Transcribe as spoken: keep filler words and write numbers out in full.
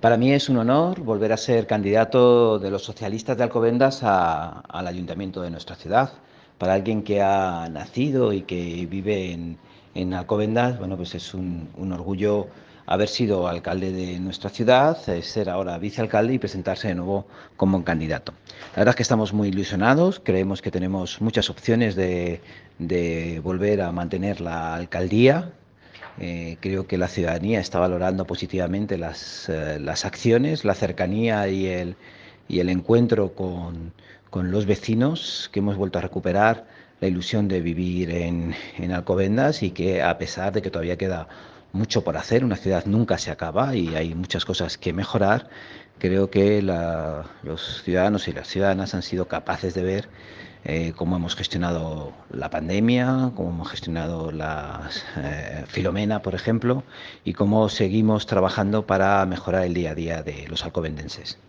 Para mí es un honor volver a ser candidato de los socialistas de Alcobendas a- al ayuntamiento de nuestra ciudad. Para alguien que ha nacido y que vive en, en Alcobendas, bueno, pues es un, un orgullo haber sido alcalde de nuestra ciudad, eh, ser ahora vicealcalde y presentarse de nuevo como candidato. La verdad es que estamos muy ilusionados, creemos que tenemos muchas opciones de, de volver a mantener la alcaldía. Eh, creo que la ciudadanía está valorando positivamente las, eh, las acciones, la cercanía y el, y el encuentro con, con los vecinos, que hemos vuelto a recuperar la ilusión de vivir en, en Alcobendas y que, a pesar de que todavía queda mucho por hacer, una ciudad nunca se acaba y hay muchas cosas que mejorar. Creo que la, los ciudadanos y las ciudadanas han sido capaces de ver eh, cómo hemos gestionado la pandemia, cómo hemos gestionado la eh, Filomena, por ejemplo, y cómo seguimos trabajando para mejorar el día a día de los alcobendenses.